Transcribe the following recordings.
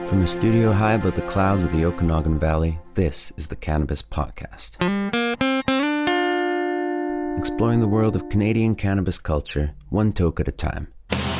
From a studio high above the clouds of the Okanagan Valley, this is the Cannabis Podcast. Exploring the world of Canadian cannabis culture, one toke at a time.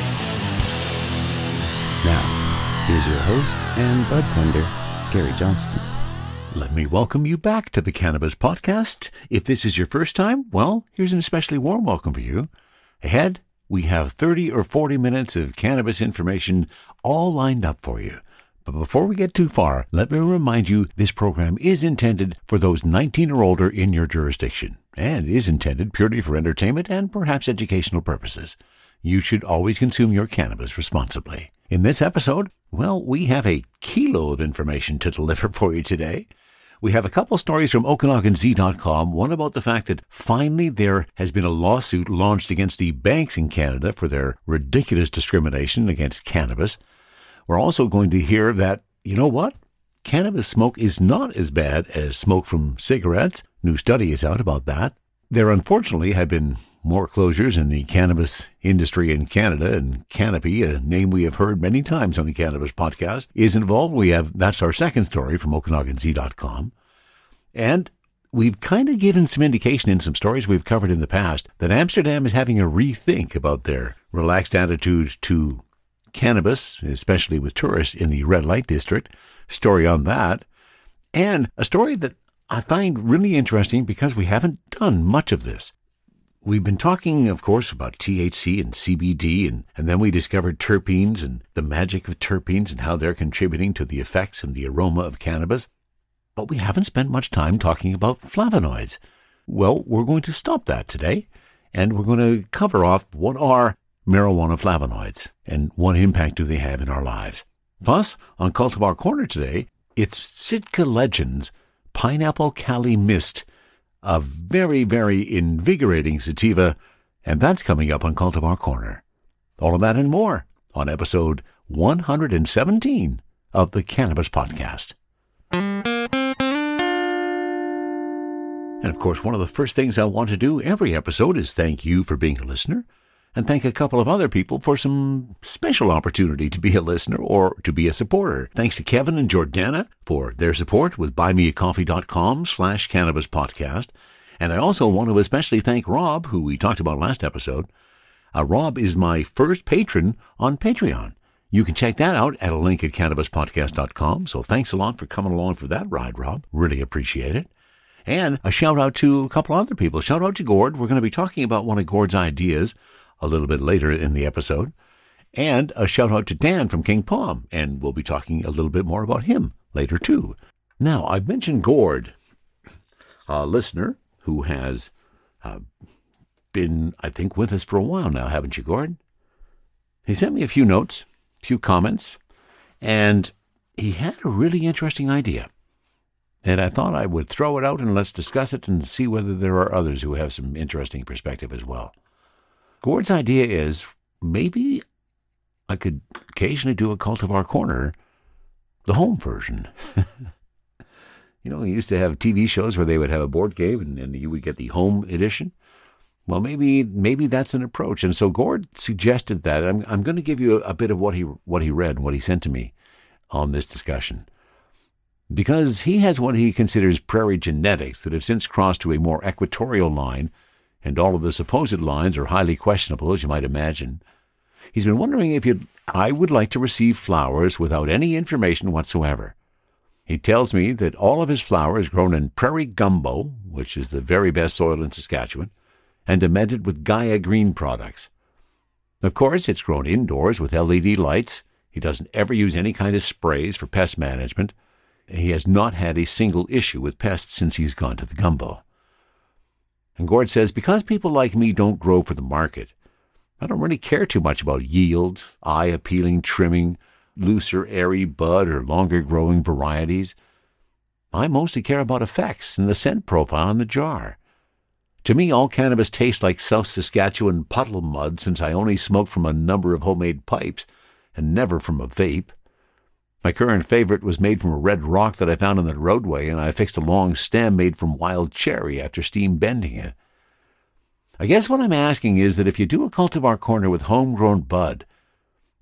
Now, here's your host and bud tender, Gary Johnston. Let me welcome you back to the Cannabis Podcast. If this is your first time, well, here's an especially warm welcome for you. Ahead, we have 30 or 40 minutes of cannabis information all lined up for you. But before we get too far, let me remind you this program is intended for those 19 or older in your jurisdiction and is intended purely for entertainment and perhaps educational purposes. You should always consume your cannabis responsibly. In this episode, well, we have a kilo of information to deliver for you today. We have a couple stories from OkanaganZ.com, one about the fact that finally there has been a lawsuit launched against the banks in Canada for their ridiculous discrimination against cannabis. We're also going to hear that, you know what? Cannabis smoke is not as bad as smoke from cigarettes. New study is out about that. There unfortunately have been more closures in the cannabis industry in Canada, and Canopy, a name we have heard many times on the Cannabis Podcast, is involved. That's our second story from OkanaganZ.com. And we've kind of given some indication in some stories we've covered in the past that Amsterdam is having a rethink about their relaxed attitude to cannabis, especially with tourists in the red light district. Story on that. And a story that I find really interesting because we haven't done much of this. We've been talking, of course, about THC and CBD, and then we discovered terpenes and the magic of terpenes and how they're contributing to the effects and the aroma of cannabis. But we haven't spent much time talking about flavonoids. Well, we're going to stop that today, and we're going to cover off what are marijuana flavonoids and what impact do they have in our lives. Plus, on Cultivar Corner today, it's Sitka Legends Pineapple Cali Mist, a very, very invigorating sativa, and that's coming up on Cultivar Corner. All of that and more on episode 117 of the Cannabis Podcast. And of course, one of the first things I want to do every episode is thank you for being a listener, and thank a couple of other people for some special opportunity to be a listener or to be a supporter. Thanks to Kevin and Jordana for their support with buymeacoffee.com/cannabispodcast. And I also want to especially thank Rob, who we talked about last episode. Rob is my first patron on Patreon. You can check that out at a link at cannabispodcast.com. So thanks a lot for coming along for that ride, Rob. Really appreciate it. And a shout out to a couple other people. Shout out to Gord. We're going to be talking about one of Gord's ideas a little bit later in the episode. And a shout out to Dan from King Palm, and we'll be talking a little bit more about him later too. Now, I've mentioned Gord, a listener who has been, I think, with us for a while now, haven't you, Gord? He sent me a few notes, a few comments, and he had a really interesting idea. And I thought I would throw it out and let's discuss it and see whether there are others who have some interesting perspective as well. Gord's idea is maybe I could occasionally do a Cultivar Corner, the home version. You know, we used to have TV shows where they would have a board game and you would get the home edition. Well, maybe that's an approach. And so Gord suggested that. I'm going to give you a bit of what he read and what he sent to me on this discussion. Because he has what he considers prairie genetics that have since crossed to a more equatorial line, and all of the supposed lines are highly questionable, as you might imagine. He's been wondering if I would like to receive flowers without any information whatsoever. He tells me that all of his flower is grown in prairie gumbo, which is the very best soil in Saskatchewan, and amended with Gaia Green products. Of course, it's grown indoors with LED lights. He doesn't ever use any kind of sprays for pest management. He has not had a single issue with pests since he's gone to the gumbo. And Gord says, because people like me don't grow for the market, I don't really care too much about yield, eye-appealing trimming, looser, airy bud, or longer-growing varieties. I mostly care about effects and the scent profile in the jar. To me, all cannabis tastes like South Saskatchewan puddle mud since I only smoke from a number of homemade pipes and never from a vape. My current favorite was made from a red rock that I found on the roadway, and I fixed a long stem made from wild cherry after steam bending it. I guess what I'm asking is that if you do a Cultivar Corner with homegrown bud,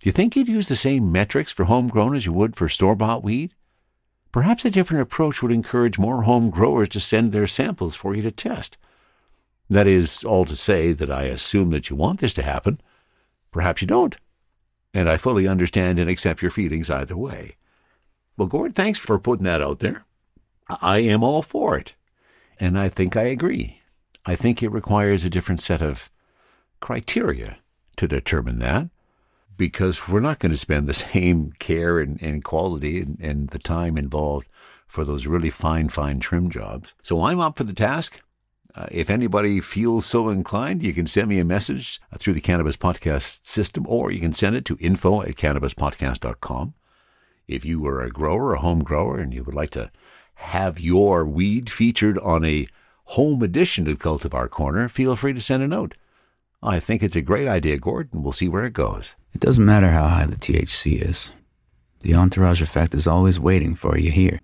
Do you think you'd use the same metrics for homegrown as you would for store-bought weed? Perhaps a different approach would encourage more home growers to send their samples for you to test. That is all to say that I assume that you want this to happen. Perhaps you don't. And I fully understand and accept your feelings either way. Well, Gord, thanks for putting that out there. I am all for it. And I think I agree. I think it requires a different set of criteria to determine that, because we're not going to spend the same care and quality and the time involved for those really fine trim jobs. So I'm up for the task. If anybody feels so inclined, you can send me a message through the Cannabis Podcast system, or you can send it to info@cannabispodcast.com. If you are a grower, a home grower, and you would like to have your weed featured on a home edition of Cultivar Corner, feel free to send a note. I think it's a great idea, Gord, and we'll see where it goes. It doesn't matter how high the THC is. The entourage effect is always waiting for you here.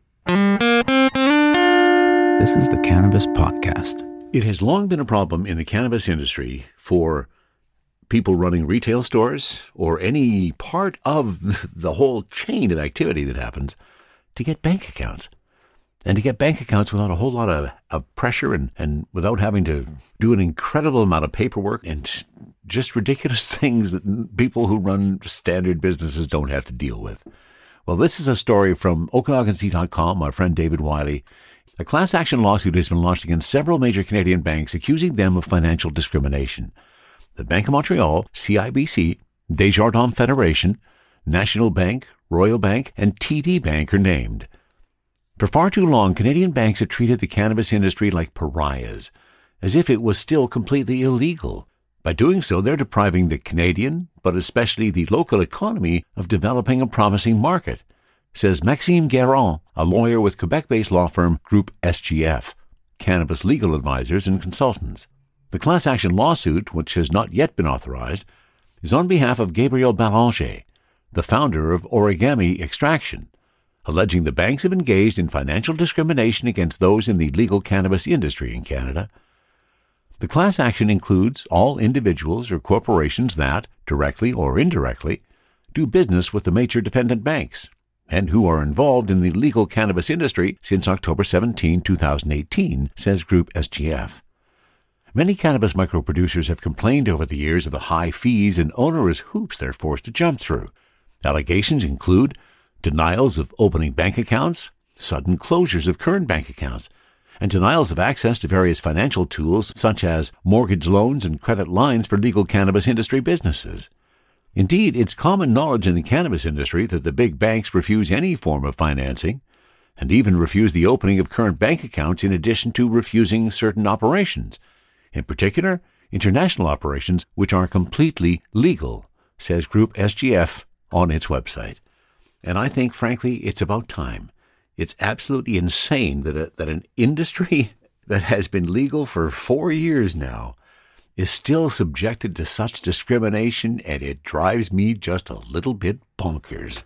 This is the Cannabis Podcast. It has long been a problem in the cannabis industry for people running retail stores or any part of the whole chain of activity that happens to get bank accounts. And to get bank accounts without a whole lot of pressure and without having to do an incredible amount of paperwork and just ridiculous things that people who run standard businesses don't have to deal with. Well, this is a story from OkanaganSea.com, my friend David Wiley. A class action lawsuit has been launched against several major Canadian banks accusing them of financial discrimination. The Bank of Montreal, CIBC, Desjardins Federation, National Bank, Royal Bank, and TD Bank are named. For far too long, Canadian banks have treated the cannabis industry like pariahs, as if it was still completely illegal. By doing so, they're depriving the Canadian, but especially the local economy, of developing a promising market, says Maxime Guérin, a lawyer with Quebec-based law firm Groupe SGF, Cannabis Legal Advisors and Consultants. The class action lawsuit, which has not yet been authorized, is on behalf of Gabriel Bélanger, the founder of Origami Extraction, alleging the banks have engaged in financial discrimination against those in the legal cannabis industry in Canada. The class action includes all individuals or corporations that, directly or indirectly, do business with the major defendant banks, and who are involved in the legal cannabis industry since October 17, 2018, says Groupe SGF. Many cannabis microproducers have complained over the years of the high fees and onerous hoops they're forced to jump through. Allegations include denials of opening bank accounts, sudden closures of current bank accounts, and denials of access to various financial tools such as mortgage loans and credit lines for legal cannabis industry businesses. Indeed, it's common knowledge in the cannabis industry that the big banks refuse any form of financing, and even refuse the opening of current bank accounts in addition to refusing certain operations, in particular, international operations which are completely legal, says Groupe SGF on its website. And I think, frankly, it's about time. It's absolutely insane that an industry that has been legal for 4 years now is still subjected to such discrimination, and it drives me just a little bit bonkers.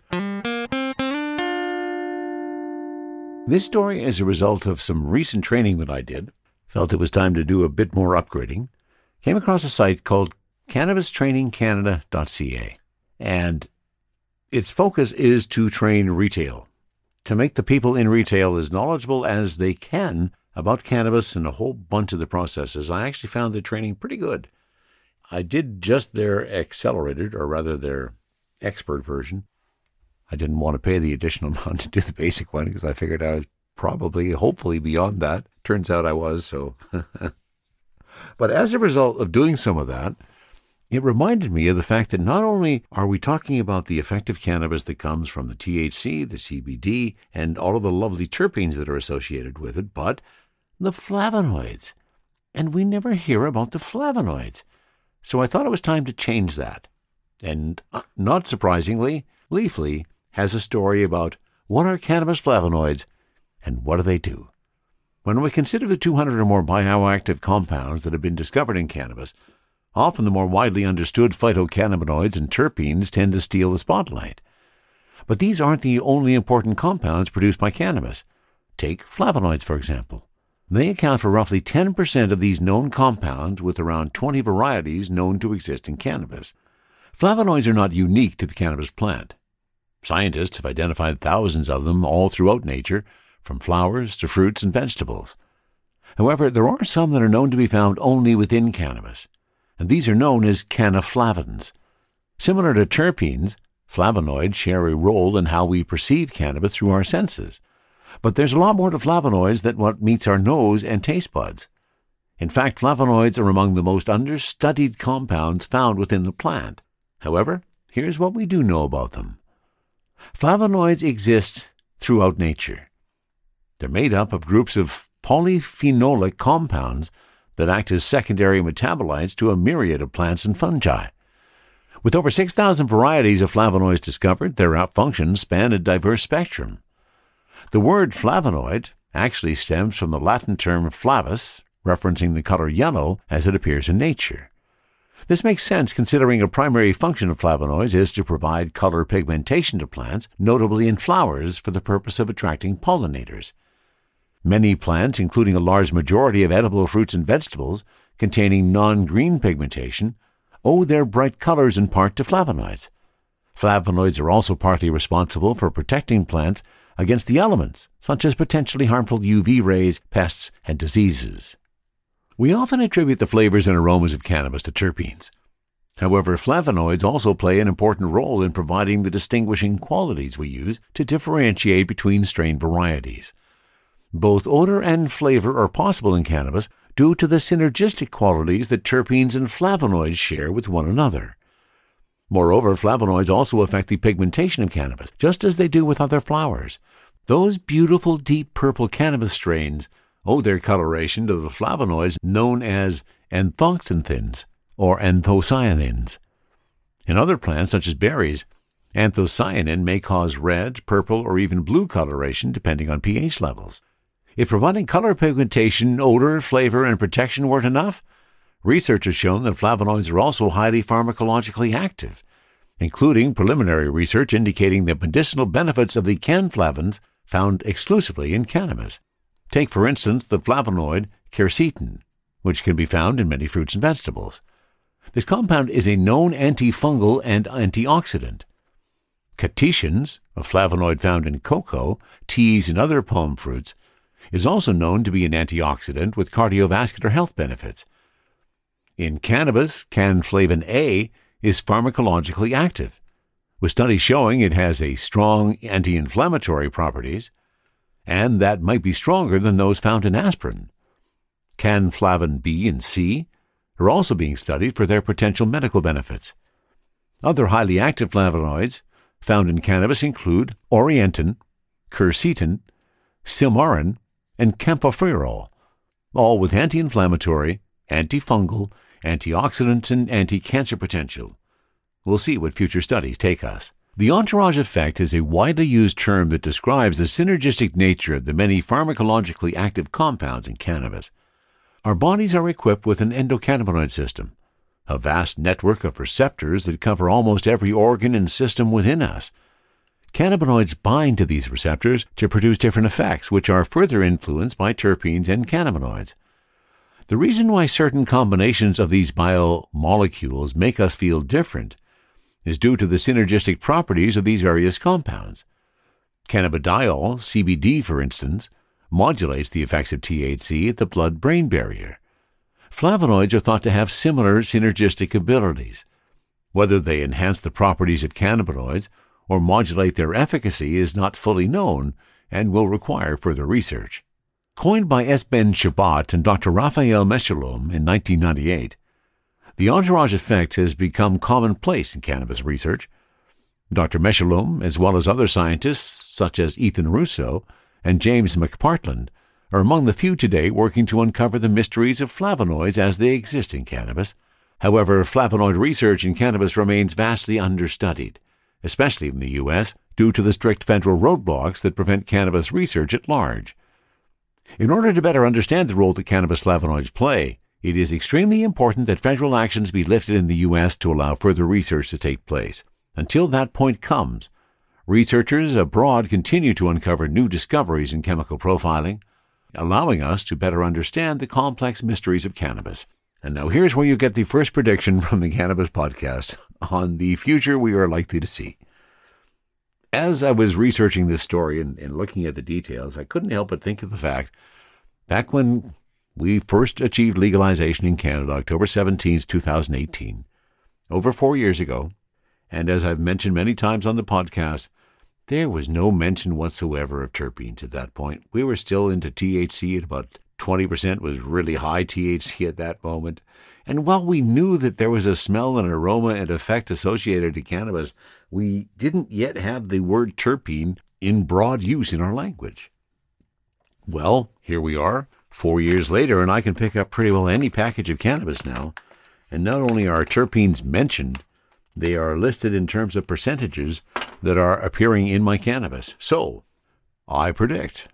This story is a result of some recent training that I did. Felt it was time to do a bit more upgrading. Came across a site called cannabistrainingcanada.ca. And its focus is to train retail, to make the people in retail as knowledgeable as they can about cannabis and a whole bunch of the processes. I actually found the training pretty good. I did just their accelerated, or rather their expert version. I didn't want to pay the additional amount to do the basic one because I figured I was probably, hopefully beyond that. Turns out I was, so. But as a result of doing some of that, it reminded me of the fact that not only are we talking about the effective cannabis that comes from the THC, the CBD, and all of the lovely terpenes that are associated with it, but the flavonoids. And we never hear about the flavonoids. So I thought it was time to change that. And not surprisingly, Leafly has a story about what are cannabis flavonoids and what do they do. When we consider the 200 or more bioactive compounds that have been discovered in cannabis, often the more widely understood phytocannabinoids and terpenes tend to steal the spotlight. But these aren't the only important compounds produced by cannabis. Take flavonoids, for example. They account for roughly 10% of these known compounds, with around 20 varieties known to exist in cannabis. Flavonoids are not unique to the cannabis plant. Scientists have identified thousands of them all throughout nature, from flowers to fruits and vegetables. However, there are some that are known to be found only within cannabis, and these are known as cannaflavins. Similar to terpenes, flavonoids share a role in how we perceive cannabis through our senses. But there's a lot more to flavonoids than what meets our nose and taste buds. In fact, flavonoids are among the most understudied compounds found within the plant. However, here's what we do know about them. Flavonoids exist throughout nature. They're made up of groups of polyphenolic compounds that act as secondary metabolites to a myriad of plants and fungi. With over 6,000 varieties of flavonoids discovered, their functions span a diverse spectrum. The word flavonoid actually stems from the Latin term flavus, referencing the color yellow as it appears in nature. This makes sense considering a primary function of flavonoids is to provide color pigmentation to plants, notably in flowers, for the purpose of attracting pollinators. Many plants, including a large majority of edible fruits and vegetables containing non-green pigmentation, owe their bright colors in part to flavonoids. Flavonoids are also partly responsible for protecting plants against the elements, such as potentially harmful UV rays, pests, and diseases. We often attribute the flavors and aromas of cannabis to terpenes. However, flavonoids also play an important role in providing the distinguishing qualities we use to differentiate between strain varieties. Both odor and flavor are possible in cannabis due to the synergistic qualities that terpenes and flavonoids share with one another. Moreover, flavonoids also affect the pigmentation of cannabis, just as they do with other flowers. Those beautiful deep purple cannabis strains owe their coloration to the flavonoids known as anthoxanthins or anthocyanins. In other plants, such as berries, anthocyanin may cause red, purple, or even blue coloration depending on pH levels. If providing color pigmentation, odor, flavor, and protection weren't enough, research has shown that flavonoids are also highly pharmacologically active, including preliminary research indicating the medicinal benefits of the canflavins found exclusively in cannabis. Take, for instance, the flavonoid quercetin, which can be found in many fruits and vegetables. This compound is a known antifungal and antioxidant. Catechins, a flavonoid found in cocoa, teas, and other palm fruits, is also known to be an antioxidant with cardiovascular health benefits. In cannabis, canflavin A is pharmacologically active, with studies showing it has a strong anti-inflammatory properties, and that might be stronger than those found in aspirin. Canflavin B and C are also being studied for their potential medical benefits. Other highly active flavonoids found in cannabis include orientin, quercetin, silmarin, and camphophyrol, all with anti-inflammatory, antifungal, antioxidant, and anti-cancer potential. We'll see what future studies take us. The entourage effect is a widely used term that describes the synergistic nature of the many pharmacologically active compounds in cannabis. Our bodies are equipped with an endocannabinoid system, a vast network of receptors that cover almost every organ and system within us. Cannabinoids bind to these receptors to produce different effects, which are further influenced by terpenes and cannabinoids. The reason why certain combinations of these biomolecules make us feel different is due to the synergistic properties of these various compounds. Cannabidiol, CBD for instance, modulates the effects of THC at the blood-brain barrier. Flavonoids are thought to have similar synergistic abilities. Whether they enhance the properties of cannabinoids or modulate their efficacy is not fully known and will require further research. Coined by S. Ben Shabbat and Dr. Raphael Mechoulam in 1998, the entourage effect has become commonplace in cannabis research. Dr. Mechoulam, as well as other scientists such as Ethan Russo and James McPartland, are among the few today working to uncover the mysteries of flavonoids as they exist in cannabis. However, flavonoid research in cannabis remains vastly understudied, especially in the U.S., due to the strict federal roadblocks that prevent cannabis research at large. In order to better understand the role that cannabis flavonoids play, it is extremely important that federal actions be lifted in the U.S. to allow further research to take place. Until that point comes, researchers abroad continue to uncover new discoveries in chemical profiling, allowing us to better understand the complex mysteries of cannabis. And now here's where you get the first prediction from the Cannabis Podcast on the future we are likely to see. As I was researching this story and looking at the details, I couldn't help but think of the fact, back when we first achieved legalization in Canada, October 17th, 2018, over 4 years ago, and as I've mentioned many times on the podcast, there was no mention whatsoever of terpenes at that point. We were still into THC at about 20%, was really high THC at that moment. And while we knew that there was a smell and aroma and effect associated to cannabis, we didn't yet have the word terpene in broad use in our language. Well, here we are, 4 years later, and I can pick up pretty well any package of cannabis now. And not only are terpenes mentioned, they are listed in terms of percentages that are appearing in my cannabis. So, I predict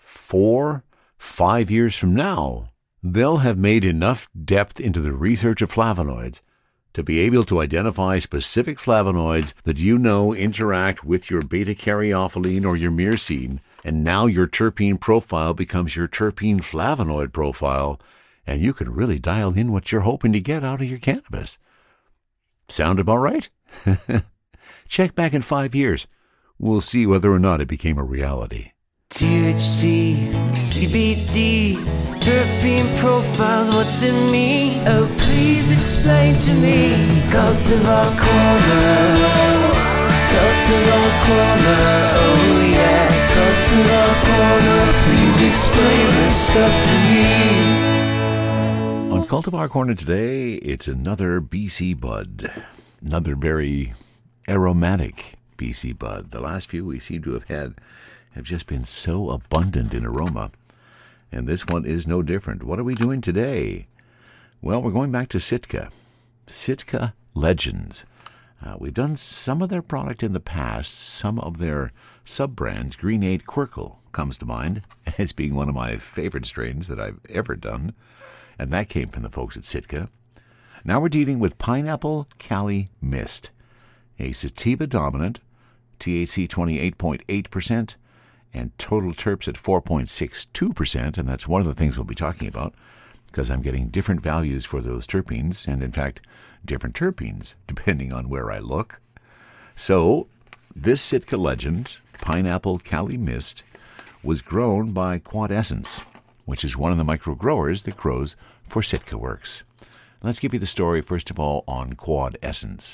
4-5 years from now, they'll have made enough depth into the research of flavonoids to be able to identify specific flavonoids that you know interact with your beta-caryophyllene or your myrcene, and now your terpene profile becomes your terpene flavonoid profile, and you can really dial in what you're hoping to get out of your cannabis. Sound about right? Check back in 5 years. We'll see whether or not it became a reality. THC, CBD, terpene profiles, what's in me? Oh, please explain to me. Cultivar Corner, Cultivar Corner, oh yeah. Cultivar Corner, please explain this stuff to me. On Cultivar Corner today, it's another BC bud, another very aromatic BC bud. The last few we seem to have had have just been so abundant in aroma, and this one is no different. What are we doing today? Well, we're going back to Sitka Legends. We've done some of their product in the past. Some of their sub-brands, Greenade Quirkle, comes to mind as being one of my favorite strains that I've ever done, and that came from the folks at Sitka. Now we're dealing with Pineapple Cali Mist, a sativa-dominant, THC 28.8%, and total terps at 4.62%, and that's one of the things we'll be talking about, because I'm getting different values for those terpenes, and in fact, different terpenes, depending on where I look. So, this Sitka Legend, Pineapple Cali Mist, was grown by Quadessence, which is one of the micro-growers that grows for Sitka Works. Let's give you the story, first of all, on Quadessence.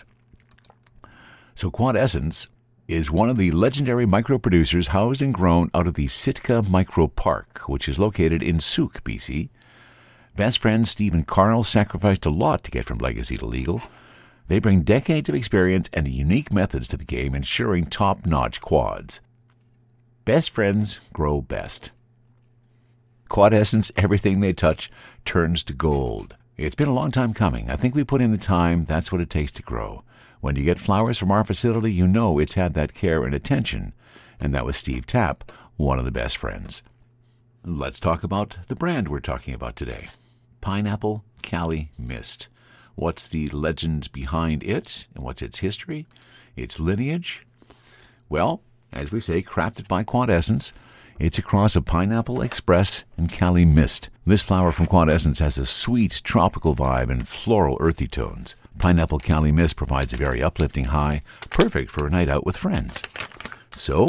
So Quadessence is one of the legendary micro-producers housed and grown out of the Sitka Micro Park, which is located in Souk, BC. Best friend Steve and Carl sacrificed a lot to get from legacy to legal. They bring decades of experience and unique methods to the game, ensuring top-notch quads. Best friends grow best. Quadessence, everything they touch turns to gold. It's been a long time coming. I think we put in the time. That's what it takes to grow. When you get flowers from our facility, you know it's had that care and attention. And that was Steve Tapp, one of the best friends. Let's talk about the brand we're talking about today. Pineapple Cali Mist. What's the legend behind it, and what's its history, its lineage? Well, as we say, crafted by Quadessence, it's a cross of Pineapple Express and Cali Mist. This flower from Quadessence has a sweet tropical vibe and floral earthy tones. Pineapple Cali Mist provides a very uplifting high, perfect for a night out with friends. So,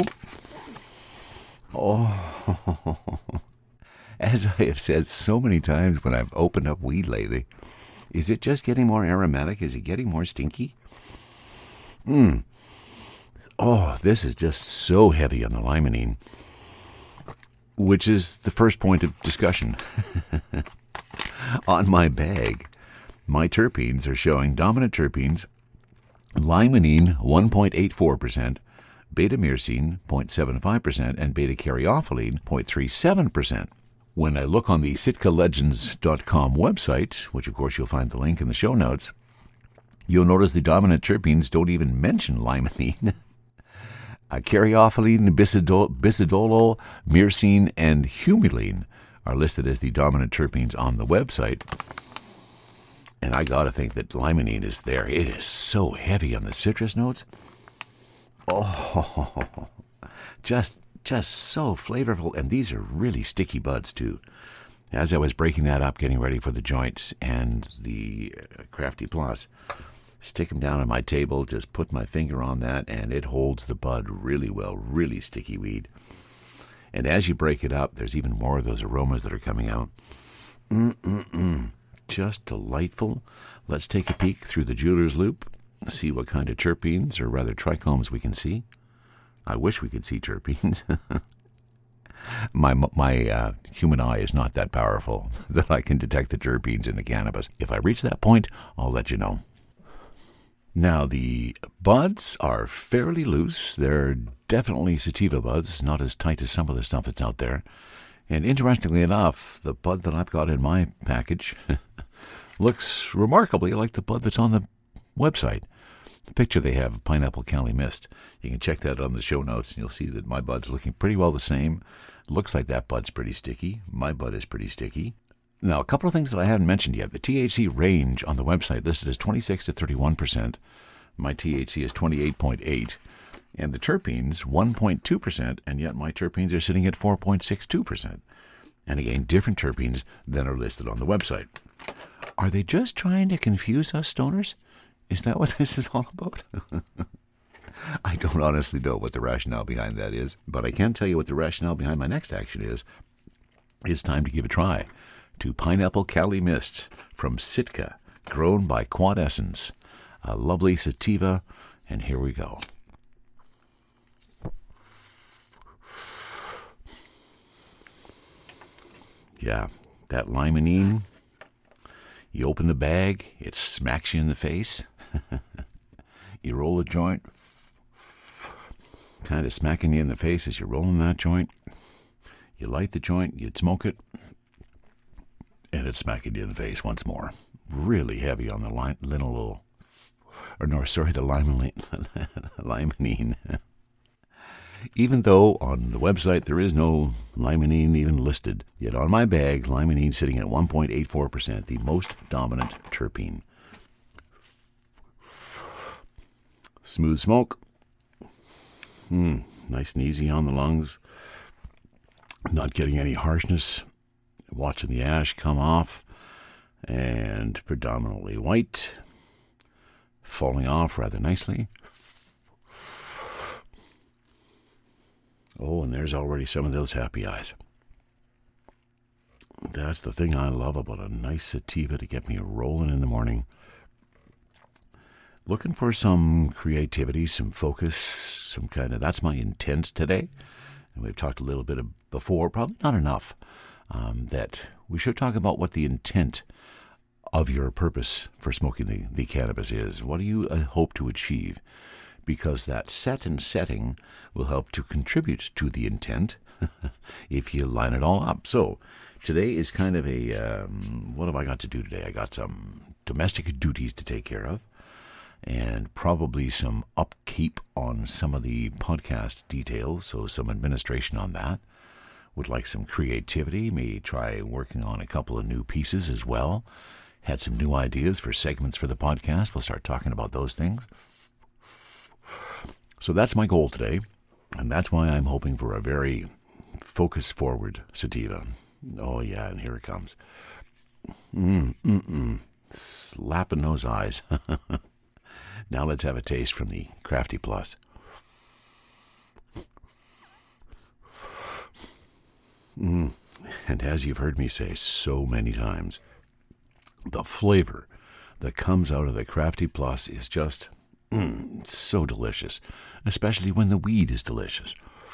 as I have said so many times when I've opened up weed lately, is it just getting more aromatic? Is it getting more stinky? This is just so heavy on the limonene, which is the first point of discussion. On my bag, my terpenes are showing dominant terpenes, limonene 1.84%, beta-myrcene 0.75%, and beta-caryophyllene 0.37%. When I look on the SitkaLegends.com website, which of course you'll find the link in the show notes, you'll notice the dominant terpenes don't even mention limonene. Caryophyllene, bisabolol, myrcene, and humulene are listed as the dominant terpenes on the website. And I gotta think that limonene is there. It is so heavy on the citrus notes. Just so flavorful. And these are really sticky buds too. as I was breaking that up, getting ready for the joints and the Crafty Plus, stick them down on my table, just put my finger on that, and it holds the bud really well, really sticky weed. And as you break it up, there's even more of those aromas that are coming out. Just delightful. Let's take a peek through the jeweler's loop, see what kind of terpenes, or rather trichomes, we can see. I wish we could see terpenes. My human eye is not that powerful that I can detect the terpenes in the cannabis. If I reach that point, I'll let you know. Now, the buds are fairly loose. They're definitely sativa buds, not as tight as some of the stuff that's out there. And interestingly enough, the bud that I've got in my package looks remarkably like the bud that's on the website. The picture they have of Pineapple Cali Mist. You can check that on the show notes, and you'll see that my bud's looking pretty well the same. Looks like that bud's pretty sticky. My bud is pretty sticky. Now, a couple of things that I haven't mentioned yet. The THC range on the website listed as 26 to 31%. My THC is 28.8%. And the terpenes, 1.2%, and yet my terpenes are sitting at 4.62%. And again, different terpenes than are listed on the website. Are they just trying to confuse us stoners? Is that what this is all about? I don't honestly know what the rationale behind that is, but I can tell you what the rationale behind my next action is. It's time to give a try to Pineapple Cali Mist from Sitka, grown by Quadessence. A lovely sativa, and here we go. Yeah, that limonene. You open the bag, it smacks you in the face. You roll a joint, kind of smacking you in the face as you're rolling that joint. You light the joint, you'd smoke it, and it's smacking you in the face once more. Really heavy on the limonene. Even though on the website there is no limonene even listed, yet on my bag, limonene sitting at 1.84%, the most dominant terpene. Smooth smoke. Nice and easy on the lungs. Not getting any harshness. Watching the ash come off. And predominantly white. Falling off rather nicely. Oh, and there's already some of those happy eyes. That's the thing I love about a nice sativa to get me rolling in the morning. Looking for some creativity, some focus, some kind of, that's my intent today. And we've talked a little bit before, probably not enough, that we should talk about what the intent of your purpose for smoking the cannabis is. What do you hope to achieve? Because that set and setting will help to contribute to the intent if you line it all up. So today is kind of a, what have I got to do today? I got some domestic duties to take care of and probably some upkeep on some of the podcast details, so some administration on that. Would like some creativity, may try working on a couple of new pieces as well. Had some new ideas for segments for the podcast. We'll start talking about those things. So that's my goal today, and that's why I'm hoping for a very focus-forward sativa. Oh, yeah, and here it comes. Slapping those eyes. Now let's have a taste from the Crafty Plus. And as you've heard me say so many times, the flavor that comes out of the Crafty Plus is just so delicious, especially when the weed is delicious.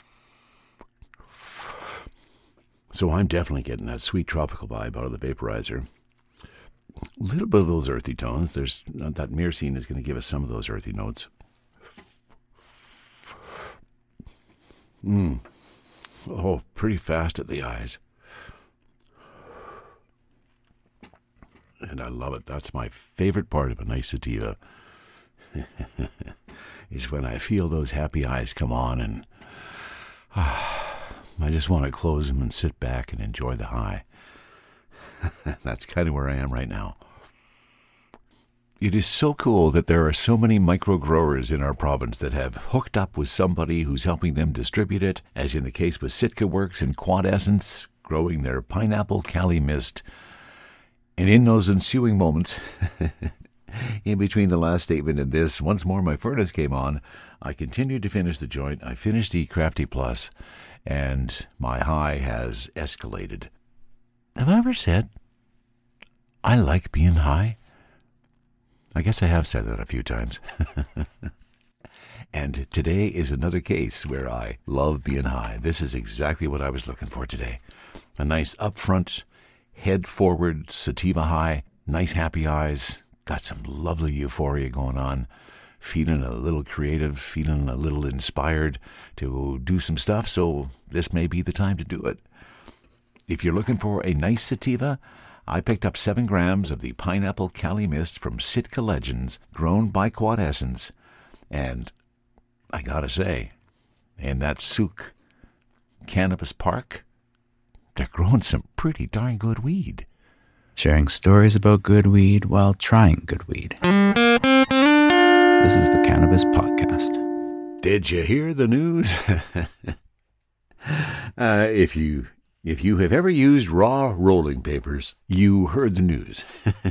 So I'm definitely getting that sweet tropical vibe out of the vaporizer. A little bit of those earthy tones. There's that myrcene is going to give us some of those earthy notes. Oh, pretty fast at the eyes. And I love it. That's my favorite part of a nice sativa. Is when I feel those happy eyes come on and I just want to close them and sit back and enjoy the high. That's kind of where I am right now. It is so cool that there are so many micro growers in our province that have hooked up with somebody who's helping them distribute it, as in the case with Sitka Works and Quadessence, growing their pineapple Cali Mist. And in those ensuing moments, in between the last statement and this, once more my furnace came on. I continued to finish the joint. I finished the Crafty Plus, and my high has escalated. Have I ever said I like being high? I guess I have said that a few times. And today is another case where I love being high. This is exactly what I was looking for today. A nice upfront, head-forward sativa high, nice happy eyes, got some lovely euphoria going on, feeling a little creative, feeling a little inspired to do some stuff, so this may be the time to do it. If you're looking for a nice sativa, I picked up 7 grams of the Pineapple Cali Mist from Sitka Legends, grown by Quadessence. And I gotta say, in that Souk Cannabis Park, they're growing some pretty darn good weed. Sharing stories about good weed while trying good weed. This is the Cannabis Podcast. Did you hear the news? If you have ever used raw rolling papers, you heard the news.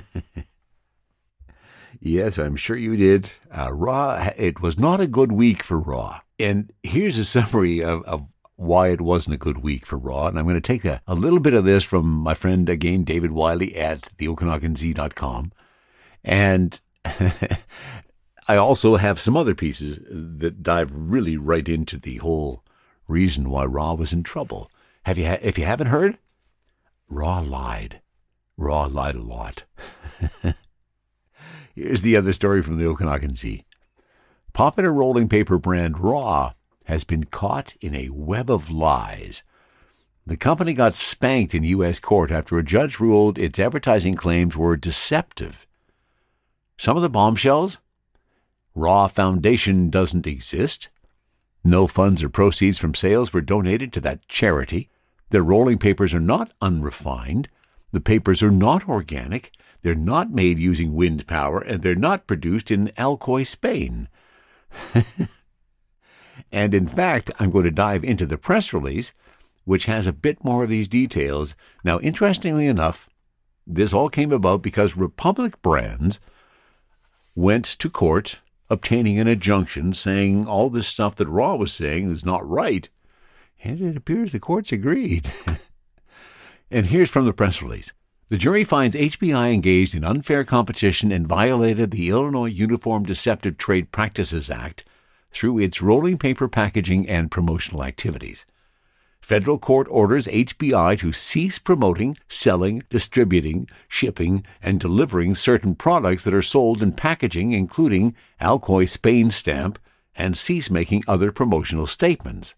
Yes, I'm sure you did. It was not a good week for raw. And here's a summary of why it wasn't a good week for raw. And I'm going to take a little bit of this from my friend, again, David Wiley at theokanaganz.com. And I also have some other pieces that dive really right into the whole reason why raw was in trouble. If you haven't heard, raw lied. Raw lied a lot. Here's the other story from the Okanagan. Popular rolling paper brand Raw has been caught in a web of lies. The company got spanked in U.S. court after a judge ruled its advertising claims were deceptive. Some of the bombshells? Raw Foundation doesn't exist. No funds or proceeds from sales were donated to that charity. Their rolling papers are not unrefined. The papers are not organic. They're not made using wind power, and they're not produced in Alcoy, Spain. And in fact, I'm going to dive into the press release, which has a bit more of these details. Now, interestingly enough, this all came about because Republic Brands went to court obtaining an injunction saying all this stuff that Raw was saying is not right. And it appears the courts agreed. And here's from the press release. The jury finds HBI engaged in unfair competition and violated the Illinois Uniform Deceptive Trade Practices Act through its rolling paper packaging and promotional activities. Federal court orders HBI to cease promoting, selling, distributing, shipping, and delivering certain products that are sold in packaging, including Alcoy Spain stamp, and cease making other promotional statements.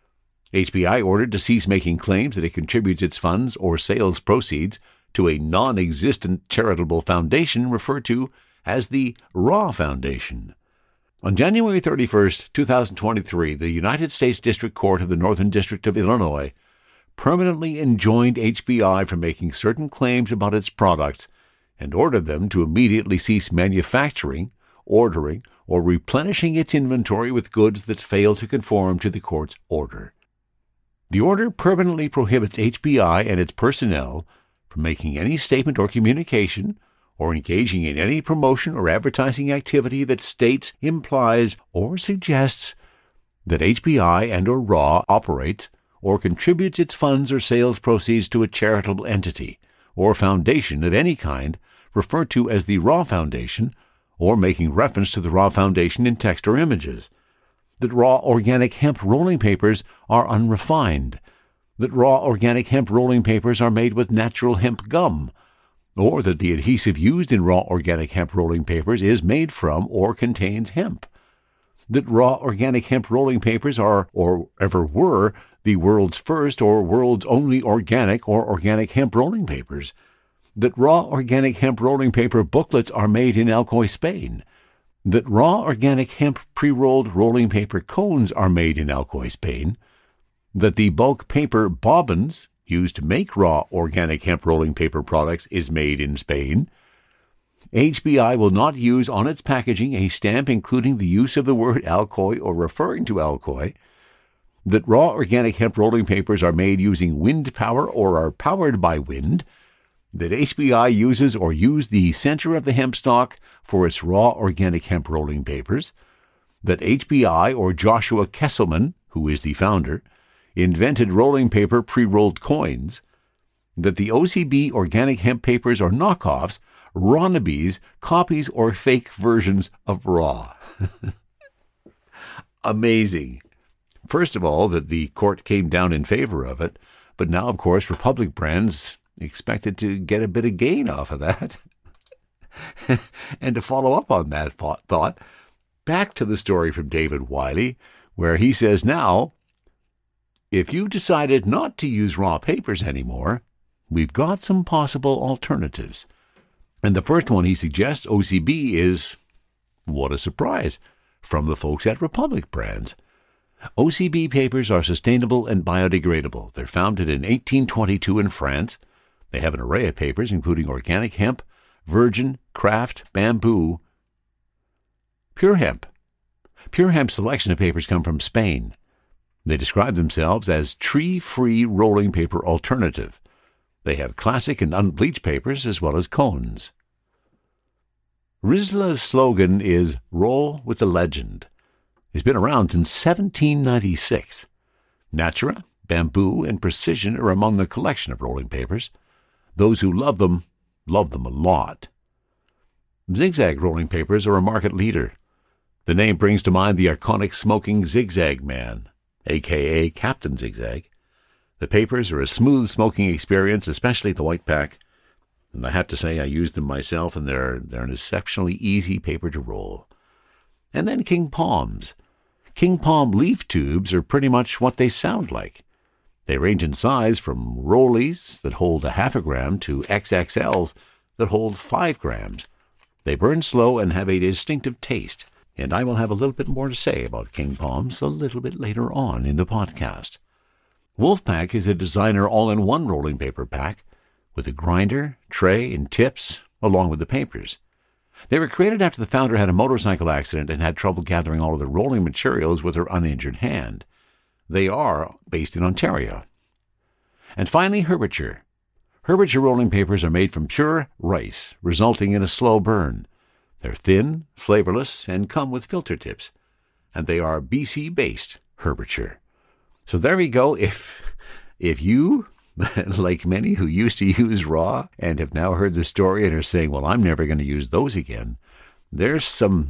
HBI ordered to cease making claims that it contributes its funds or sales proceeds to a non-existent charitable foundation referred to as the Raw Foundation. On January 31, 2023, the United States District Court of the Northern District of Illinois permanently enjoined HBI from making certain claims about its products and ordered them to immediately cease manufacturing, ordering, or replenishing its inventory with goods that fail to conform to the court's order. The order permanently prohibits HBI and its personnel from making any statement or communication or engaging in any promotion or advertising activity that states, implies, or suggests that HBI and or Raw operates or contributes its funds or sales proceeds to a charitable entity or foundation of any kind referred to as the Raw Foundation, or making reference to the Raw Foundation in text or images, that raw organic hemp rolling papers are unrefined, that raw organic hemp rolling papers are made with natural hemp gum, or that the adhesive used in raw organic hemp rolling papers is made from or contains hemp, that raw organic hemp rolling papers are, or ever were, the world's first or world's only organic or organic hemp rolling papers, that raw organic hemp rolling paper booklets are made in Alcoy, Spain, that raw organic hemp pre-rolled rolling paper cones are made in Alcoy, Spain, that the bulk paper bobbins used to make raw organic hemp rolling paper products is made in Spain. HBI will not use on its packaging a stamp including the use of the word Alcoy or referring to Alcoy, that raw organic hemp rolling papers are made using wind power or are powered by wind, that HBI uses or used the center of the hemp stalk for its raw organic hemp rolling papers, that HBI or Joshua Kesselman, who is the founder, invented rolling paper pre-rolled coins, that the OCB organic hemp papers are knockoffs, Ronabes, copies or fake versions of raw. Amazing. First of all, that the court came down in favor of it, but now, of course, Republic brands expected to get a bit of gain off of that. And to follow up on that thought, back to the story from David Wiley, where he says now, if you decided not to use raw papers anymore, we've got some possible alternatives. And the first one he suggests, OCB, is, what a surprise, from the folks at Republic Brands. OCB papers are sustainable and biodegradable. They're founded in 1822 in France. They have an array of papers, including organic hemp, virgin, craft, bamboo, pure hemp. Pure hemp's selection of papers come from Spain. They describe themselves as tree-free rolling paper alternative. They have classic and unbleached papers as well as cones. Rizla's slogan is "Roll with the Legend." It's been around since 1796. Natura, bamboo, and precision are among the collection of rolling papers. Those who love them a lot. Zigzag rolling papers are a market leader. The name brings to mind the iconic smoking Zigzag Man, a.k.a. Captain Zigzag. The papers are a smooth smoking experience, especially the white pack. And I have to say I used them myself, and they're an exceptionally easy paper to roll. And then King Palms. King Palm leaf tubes are pretty much what they sound like. They range in size from rollies that hold 0.5 gram to XXLs that hold 5 grams. They burn slow and have a distinctive taste, and I will have a little bit more to say about King Palms a little bit later on in the podcast. Wolfpack is a designer all-in-one rolling paper pack with a grinder, tray, and tips, along with the papers. They were created after the founder had a motorcycle accident and had trouble gathering all of the rolling materials with her uninjured hand. They are based in Ontario. And finally, Herbiture. Herbiture rolling papers are made from pure rice, resulting in a slow burn. They're thin, flavorless, and come with filter tips. And they are BC-based Herbiture. So there we go. If you, like many who used to use raw and have now heard the story and are saying, well, I'm never going to use those again, there's some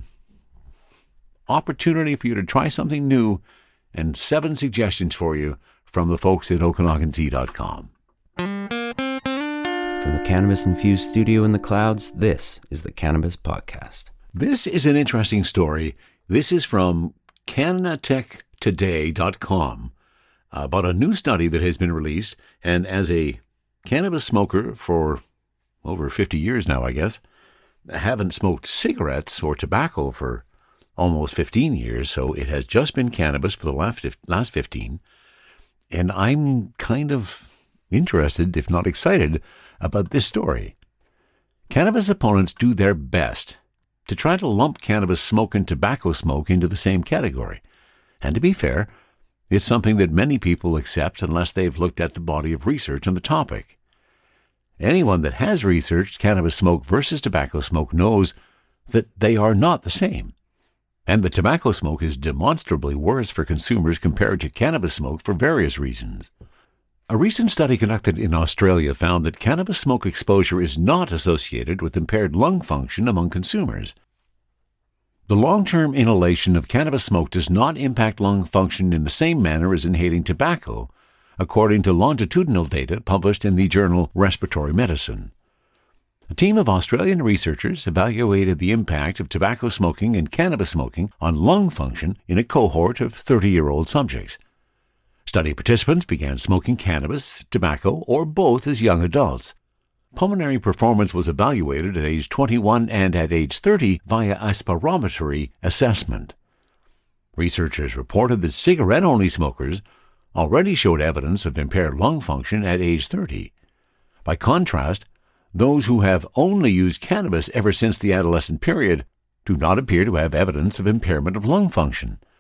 opportunity for you to try something new and 7 suggestions for you from the folks at OkanaganSea.com. From the cannabis-infused studio in the clouds, this is the Cannabis Podcast. This is an interesting story. This is from CannaTechToday.com about a new study that has been released. And as a cannabis smoker for over 50 years now, I guess, I haven't smoked cigarettes or tobacco for almost 15 years, so it has just been cannabis for the last 15. And I'm kind of interested, if not excited, about this story. Cannabis opponents do their best to try to lump cannabis smoke and tobacco smoke into the same category. And to be fair, it's something that many people accept unless they've looked at the body of research on the topic. Anyone that has researched cannabis smoke versus tobacco smoke knows that they are not the same. And the tobacco smoke is demonstrably worse for consumers compared to cannabis smoke for various reasons. A recent study conducted in Australia found that cannabis smoke exposure is not associated with impaired lung function among consumers. The long-term inhalation of cannabis smoke does not impact lung function in the same manner as inhaling tobacco, according to longitudinal data published in the journal Respiratory Medicine. A team of Australian researchers evaluated the impact of tobacco smoking and cannabis smoking on lung function in a cohort of 30-year-old subjects. Study participants began smoking cannabis, tobacco, or both as young adults. Pulmonary performance was evaluated at age 21 and at age 30 via a spirometry assessment. Researchers reported that cigarette-only smokers already showed evidence of impaired lung function at age 30. By contrast, those who have only used cannabis ever since the adolescent period do not appear to have evidence of impairment of lung function.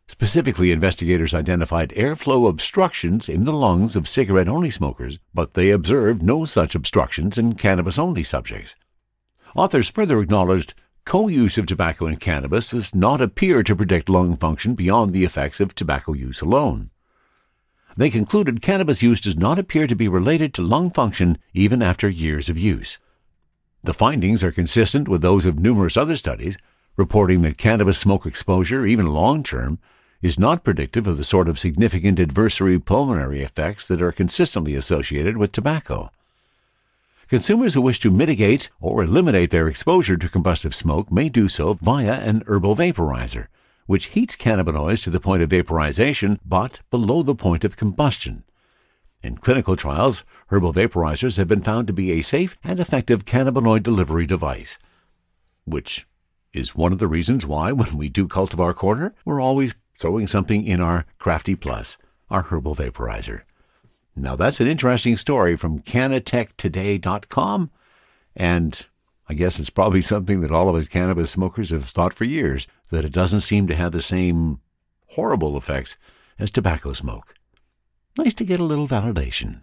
Specifically, investigators identified airflow obstructions in the lungs of cigarette-only smokers, but they observed no such obstructions in cannabis-only subjects. Authors further acknowledged co-use of tobacco and cannabis does not appear to predict lung function beyond the effects of tobacco use alone. They concluded cannabis use does not appear to be related to lung function even after years of use. The findings are consistent with those of numerous other studies, reporting that cannabis smoke exposure, even long-term, is not predictive of the sort of significant adverse pulmonary effects that are consistently associated with tobacco. Consumers who wish to mitigate or eliminate their exposure to combustive smoke may do so via an herbal vaporizer, which heats cannabinoids to the point of vaporization but below the point of combustion. In clinical trials, herbal vaporizers have been found to be a safe and effective cannabinoid delivery device, which is one of the reasons why, when we do Cultivar Corner, we're always throwing something in our Crafty Plus, our herbal vaporizer. Now, that's an interesting story from CannatechToday.com, and I guess it's probably something that all of us cannabis smokers have thought for years, that it doesn't seem to have the same horrible effects as tobacco smoke. Nice to get a little validation.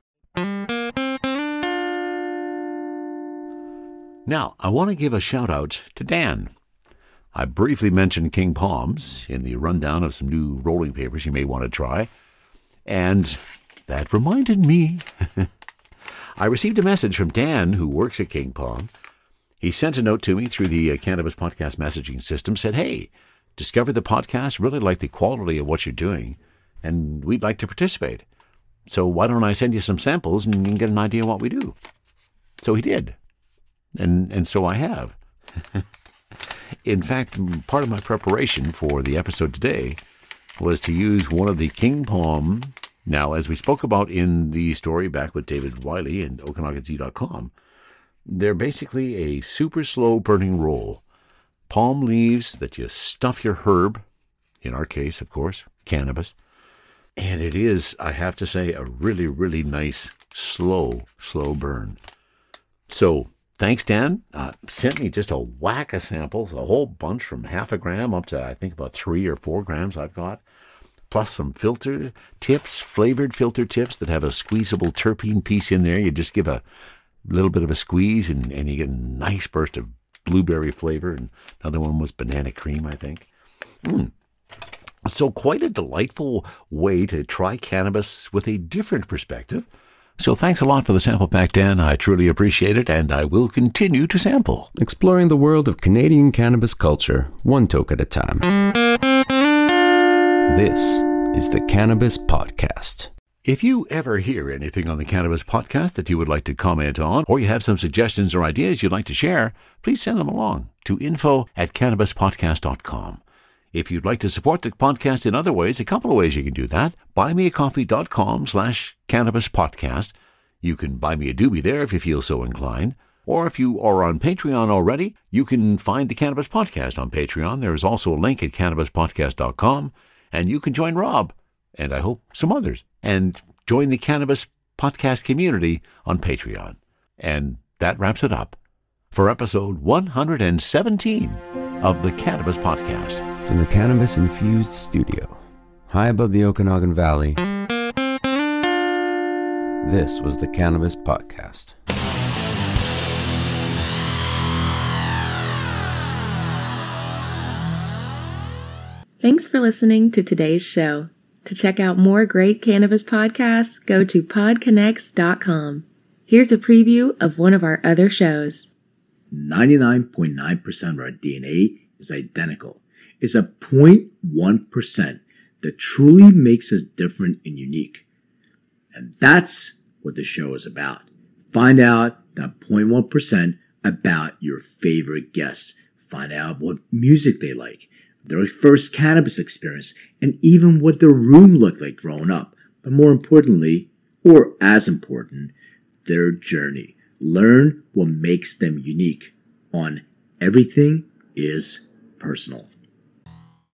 Now, I want to give a shout-out to Dan. I briefly mentioned King Palms in the rundown of some new rolling papers you may want to try, and that reminded me. I received a message from Dan, who works at King Palm. He sent a note to me through the Cannabis Podcast messaging system, said, "Hey, discovered the podcast, really like the quality of what you're doing, and we'd like to participate. So why don't I send you some samples and you can get an idea of what we do?" So he did, and so I have. In fact, part of my preparation for the episode today was to use one of the King Palm. Now, as we spoke about in the story back with David Wiley and OkanaganZ.com, they're basically a super slow burning roll. Palm leaves that you stuff your herb, in our case, of course, cannabis. And it is, I have to say, a really, really nice, slow burn. So, thanks, Dan. Sent me just a whack of samples, a whole bunch from 0.5 gram up to, I think, about 3 or 4 grams I've got. Plus some filter tips, flavored filter tips that have a squeezable terpene piece in there. You just give a little bit of a squeeze and you get a nice burst of blueberry flavor. And another one was banana cream, I think. So quite a delightful way to try cannabis with a different perspective. So thanks a lot for the sample pack, Dan. I truly appreciate it, and I will continue to sample. Exploring the world of Canadian cannabis culture, one toke at a time. This is the Cannabis Podcast. If you ever hear anything on the Cannabis Podcast that you would like to comment on, or you have some suggestions or ideas you'd like to share, please send them along to info@cannabispodcast.com. If you'd like to support the podcast in other ways, a couple of ways you can do that. buymeacoffee.com/cannabispodcast. You can buy me a doobie there if you feel so inclined. Or if you are on Patreon already, you can find the Cannabis Podcast on Patreon. There is also a link at cannabispodcast.com. And you can join Rob, and I hope some others, and join the Cannabis Podcast community on Patreon. And that wraps it up for episode 117 of the Cannabis Podcast. From the cannabis-infused studio, high above the Okanagan Valley, this was the Cannabis Podcast. Thanks for listening to today's show. To check out more great cannabis podcasts, go to podconnects.com. Here's a preview of one of our other shows. 99.9% of our DNA is identical. It's a 0.1% that truly makes us different and unique. And that's what the show is about. Find out that 0.1% about your favorite guests. Find out what music they like, their first cannabis experience, and even what their room looked like growing up. But more importantly, or as important, their journey. Learn what makes them unique on Everything is Personal.